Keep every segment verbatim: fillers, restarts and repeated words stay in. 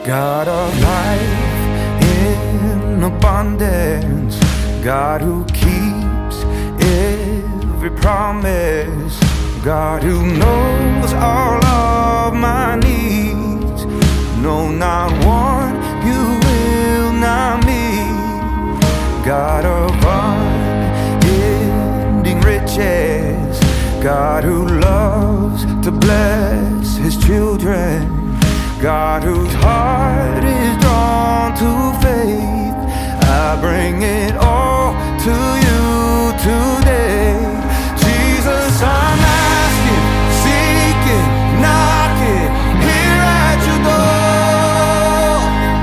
God of life in abundance, God who keeps every promise, God who knows all of my needs. No, not one you will not meet. God of unending riches, God who loves to bless His children, God whose heart is drawn to faith. I bring it all to you today. Jesus, I'm asking, seeking, knocking, here at your door,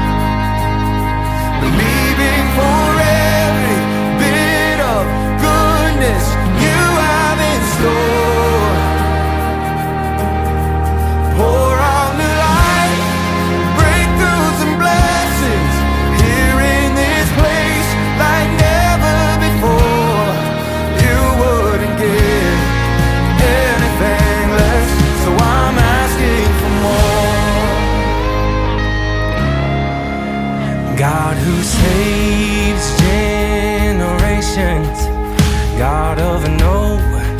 believing for every bit of goodness you have in store. Pour out new life, breakthroughs and blessings here in this place like never before. You wouldn't give anything less, so I'm asking for more. God who saves generations, God of no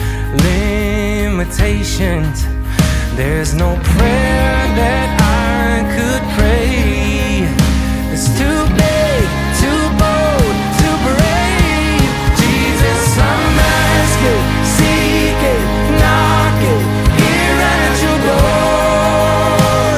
limitations. There's no prayer that I could pray that's too big, too bold, too brave. Jesus, I'm asking, seeking, knocking, here at your door,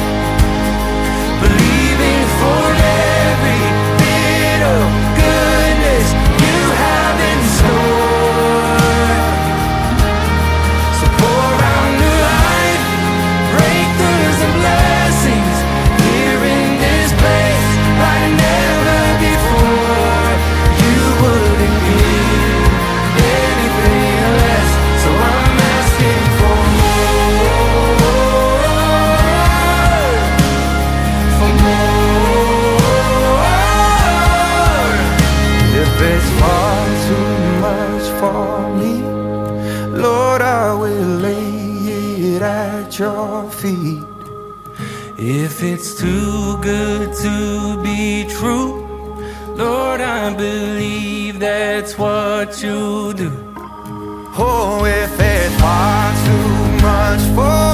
believing for every bit of goodness you have in store. So pour out new life, breakthroughs and blessings here in this place like never before. You wouldn't give anything less, so I'm asking for more, for more. If it's far too much for me, Lord, I will lay it at your feet. If it's too good to be true, Lord, I believe that's what you do. Oh, if it's far too much for